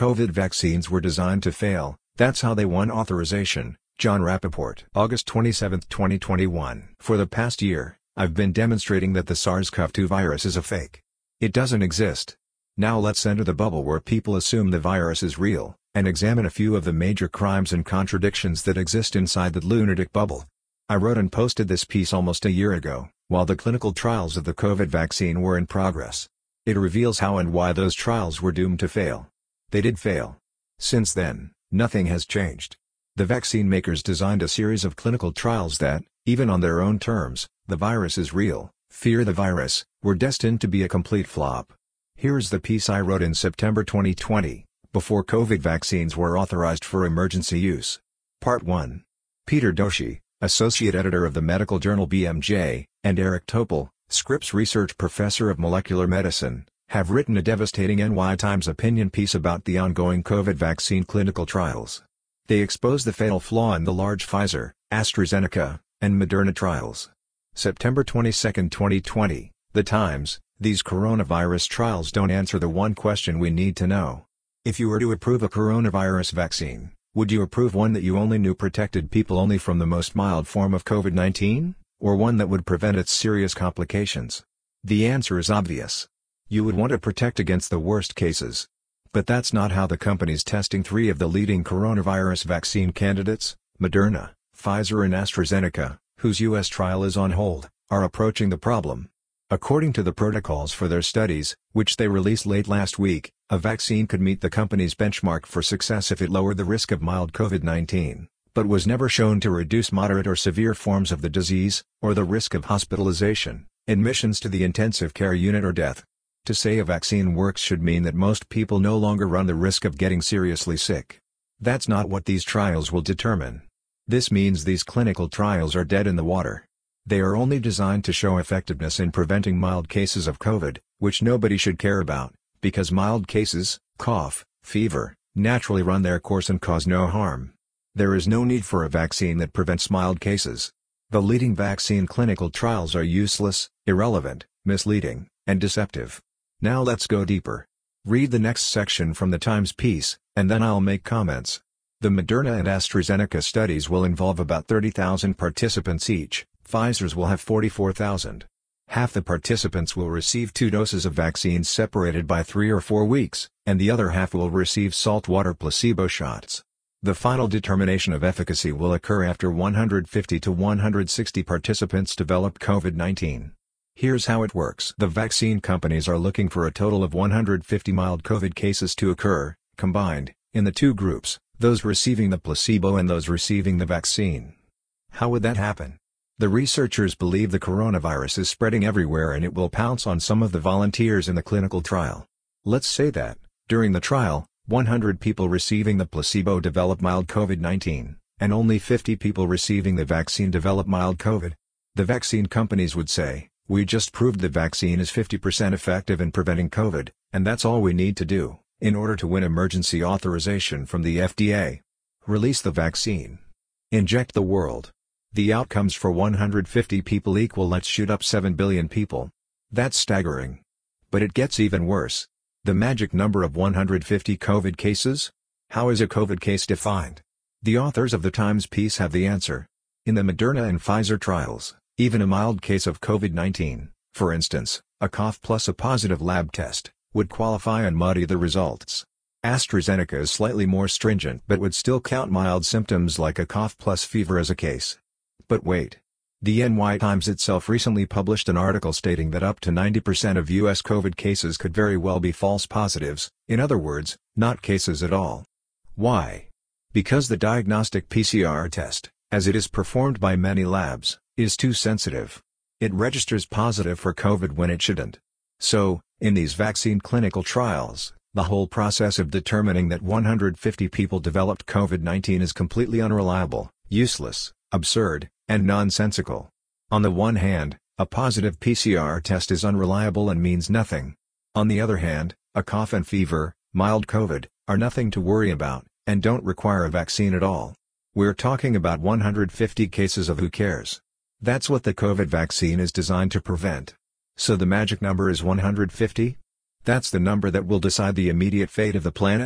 COVID vaccines were designed to fail, that's how they won authorization. Jon Rappoport. August 27, 2021. For the past year, I've been demonstrating that the SARS-CoV-2 virus is a fake. It doesn't exist. Now let's enter the bubble where people assume the virus is real, and examine a few of the major crimes and contradictions that exist inside the lunatic bubble. I wrote and posted this piece almost a year ago, while the clinical trials of the COVID vaccine were in progress. It reveals how and why those trials were doomed to fail. They did fail. Since then, nothing has changed. The vaccine makers designed a series of clinical trials that, even on their own terms, the virus is real, fear the virus, were destined to be a complete flop. Here's the piece I wrote in September 2020, before COVID vaccines were authorized for emergency use. Part 1. Peter Doshi, Associate Editor of the medical journal BMJ, and Eric Topol, Scripps Research Professor of Molecular Medicine, have written a devastating NY Times opinion piece about the ongoing COVID vaccine clinical trials. They expose the fatal flaw in the large Pfizer, AstraZeneca, and Moderna trials. September 22, 2020, The Times, these coronavirus trials don't answer the one question we need to know. If you were to approve a coronavirus vaccine, would you approve one that you only knew protected people only from the most mild form of COVID-19, or one that would prevent its serious complications? The answer is obvious. You would want to protect against the worst cases. But that's not how the companies testing three of the leading coronavirus vaccine candidates, Moderna, Pfizer and AstraZeneca, whose U.S. trial is on hold, are approaching the problem. According to the protocols for their studies, which they released late last week, a vaccine could meet the company's benchmark for success if it lowered the risk of mild COVID-19, but was never shown to reduce moderate or severe forms of the disease, or the risk of hospitalization, admissions to the intensive care unit or death. To say a vaccine works should mean that most people no longer run the risk of getting seriously sick. That's not what these trials will determine. This means these clinical trials are dead in the water. They are only designed to show effectiveness in preventing mild cases of COVID, which nobody should care about, because mild cases, cough, fever, naturally run their course and cause no harm. There is no need for a vaccine that prevents mild cases. The leading vaccine clinical trials are useless, irrelevant, misleading, and deceptive. Now let's go deeper. Read the next section from the Times piece, and then I'll make comments. The Moderna and AstraZeneca studies will involve about 30,000 participants each. Pfizer's will have 44,000. Half the participants will receive 2 doses of vaccines separated by 3 or 4 weeks, and the other half will receive saltwater placebo shots. The final determination of efficacy will occur after 150 to 160 participants develop COVID-19. Here's how it works. The vaccine companies are looking for a total of 150 mild COVID cases to occur, combined, in the two groups, those receiving the placebo and those receiving the vaccine. How would that happen? The researchers believe the coronavirus is spreading everywhere and it will pounce on some of the volunteers in the clinical trial. Let's say that, during the trial, 100 people receiving the placebo develop mild COVID-19, and only 50 people receiving the vaccine develop mild COVID. The vaccine companies would say, "We just proved the vaccine is 50% effective in preventing COVID, and that's all we need to do, in order to win emergency authorization from the FDA. Release the vaccine. Inject the world. The outcomes for 150 people equal let's shoot up 7 billion people. That's staggering. But it gets even worse. The magic number of 150 COVID cases? How is a COVID case defined? The authors of the Times piece have the answer. In the Moderna and Pfizer trials, even a mild case of COVID-19, for instance, a cough plus a positive lab test, would qualify and muddy the results. AstraZeneca is slightly more stringent but would still count mild symptoms like a cough plus fever as a case. But wait. The NY Times itself recently published an article stating that up to 90% of U.S. COVID cases could very well be false positives, in other words, not cases at all. Why? Because the diagnostic PCR test, as it is performed by many labs, is too sensitive. It registers positive for COVID when it shouldn't. So, in these vaccine clinical trials, the whole process of determining that 150 people developed COVID-19 is completely unreliable, useless, absurd, and nonsensical. On the one hand, a positive PCR test is unreliable and means nothing. On the other hand, a cough and fever, mild COVID, are nothing to worry about, and don't require a vaccine at all. We're talking about 150 cases of who cares. That's what the COVID vaccine is designed to prevent. So the magic number is 150? That's the number that will decide the immediate fate of the planet?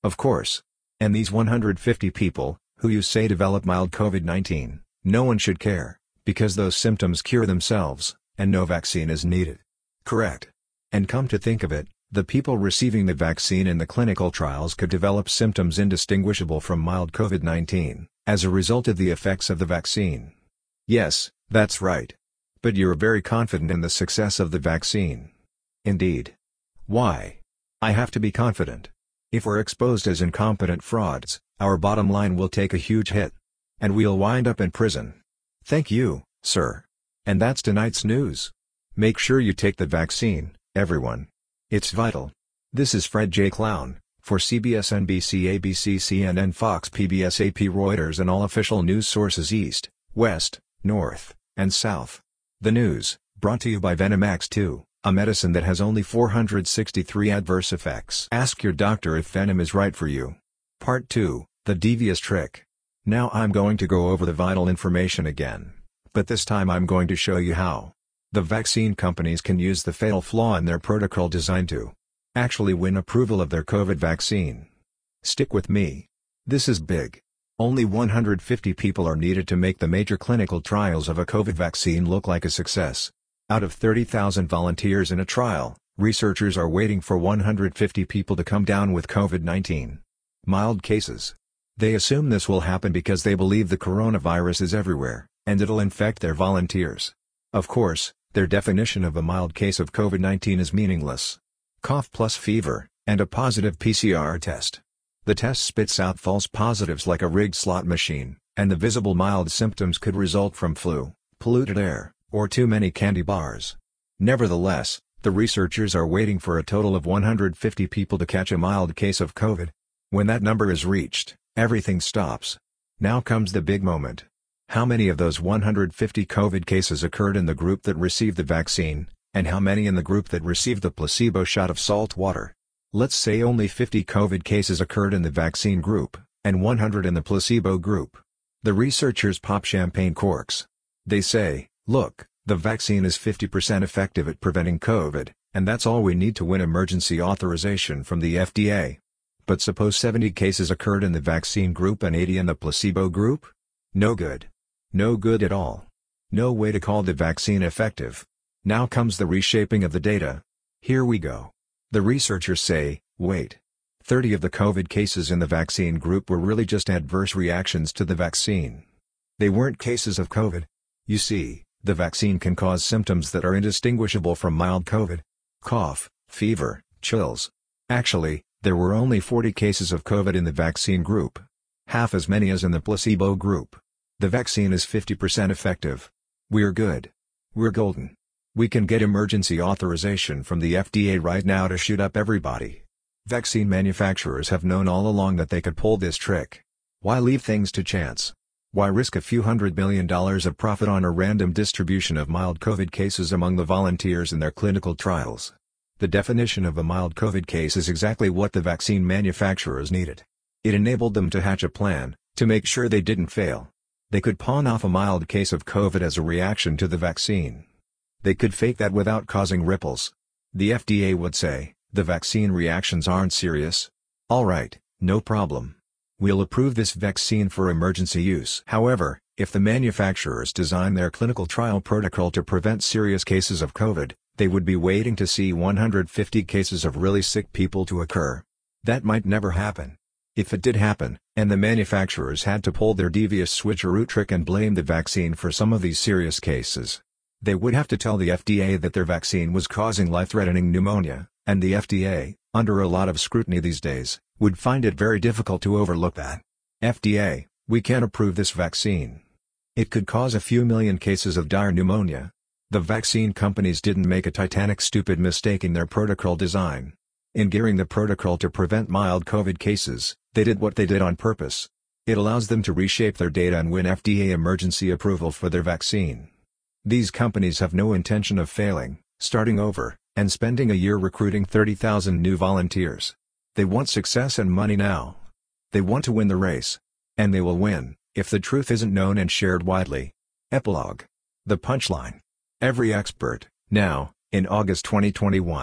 Of course. And these 150 people, who you say develop mild COVID-19, no one should care, because those symptoms cure themselves, and no vaccine is needed. Correct. And come to think of it, the people receiving the vaccine in the clinical trials could develop symptoms indistinguishable from mild COVID-19, as a result of the effects of the vaccine. Yes, that's right. But you're very confident in the success of the vaccine. Indeed. Why? I have to be confident. If we're exposed as incompetent frauds, our bottom line will take a huge hit. And we'll wind up in prison. Thank you, sir. And that's tonight's news. Make sure you take the vaccine, everyone. It's vital. This is Fred J. Clown, for CBS NBC ABC CNN Fox PBS AP Reuters and all official news sources East, West, North, and South. The news, brought to you by Venemax 2, a medicine that has only 463 adverse effects. Ask your doctor if venom is right for you. Part 2, The Devious Trick. Now I'm going to go over the vital information again. But this time I'm going to show you how the vaccine companies can use the fatal flaw in their protocol design to actually win approval of their COVID vaccine. Stick with me. This is big. Only 150 people are needed to make the major clinical trials of a COVID vaccine look like a success. Out of 30,000 volunteers in a trial, researchers are waiting for 150 people to come down with COVID-19. Mild cases. They assume this will happen because they believe the coronavirus is everywhere, and it'll infect their volunteers. Of course, their definition of a mild case of COVID-19 is meaningless. Cough plus fever, and a positive PCR test. The test spits out false positives like a rigged slot machine, and the visible mild symptoms could result from flu, polluted air, or too many candy bars. Nevertheless, the researchers are waiting for a total of 150 people to catch a mild case of COVID. When that number is reached, everything stops. Now comes the big moment. How many of those 150 COVID cases occurred in the group that received the vaccine, and how many in the group that received the placebo shot of salt water? Let's say only 50 COVID cases occurred in the vaccine group, and 100 in the placebo group. The researchers pop champagne corks. They say, look, the vaccine is 50% effective at preventing COVID, and that's all we need to win emergency authorization from the FDA. But suppose 70 cases occurred in the vaccine group and 80 in the placebo group? No good. No good at all. No way to call the vaccine effective. Now comes the reshaping of the data. Here we go. The researchers say, wait. 30 of the COVID cases in the vaccine group were really just adverse reactions to the vaccine. They weren't cases of COVID. You see, the vaccine can cause symptoms that are indistinguishable from mild COVID. Cough, fever, chills. Actually, there were only 40 cases of COVID in the vaccine group. Half as many as in the placebo group. The vaccine is 50% effective. We're good. We're golden. We can get emergency authorization from the FDA right now to shoot up everybody. Vaccine manufacturers have known all along that they could pull this trick. Why leave things to chance? Why risk a few $100 million of profit on a random distribution of mild COVID cases among the volunteers in their clinical trials? The definition of a mild COVID case is exactly what the vaccine manufacturers needed. It enabled them to hatch a plan, to make sure they didn't fail. They could pawn off a mild case of COVID as a reaction to the vaccine. They could fake that without causing ripples. The FDA would say, the vaccine reactions aren't serious. Alright, no problem. We'll approve this vaccine for emergency use. However, if the manufacturers design their clinical trial protocol to prevent serious cases of COVID, they would be waiting to see 150 cases of really sick people to occur. That might never happen. If it did happen, and the manufacturers had to pull their devious switcheroo trick and blame the vaccine for some of these serious cases, they would have to tell the FDA that their vaccine was causing life-threatening pneumonia, and the FDA, under a lot of scrutiny these days, would find it very difficult to overlook that. FDA, we can't approve this vaccine. It could cause a few million cases of dire pneumonia. The vaccine companies didn't make a titanic stupid mistake in their protocol design. In gearing the protocol to prevent mild COVID cases, they did what they did on purpose. It allows them to reshape their data and win FDA emergency approval for their vaccine. These companies have no intention of failing, starting over, and spending a year recruiting 30,000 new volunteers. They want success and money now. They want to win the race. And they will win, if the truth isn't known and shared widely. Epilogue. The punchline. Every expert, now, in August 2021,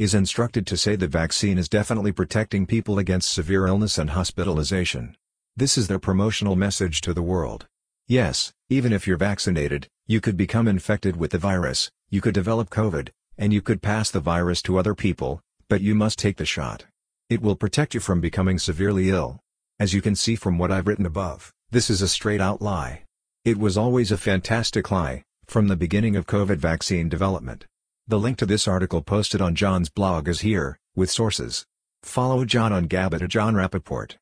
is instructed to say the vaccine is definitely protecting people against severe illness and hospitalization. This is their promotional message to the world. Yes, even if you're vaccinated, you could become infected with the virus, you could develop COVID, and you could pass the virus to other people, but you must take the shot. It will protect you from becoming severely ill. As you can see from what I've written above, this is a straight-out lie. It was always a fantastic lie, from the beginning of COVID vaccine development. The link to this article posted on John's blog is here, with sources. Follow John on Gab at @JohnRappaport.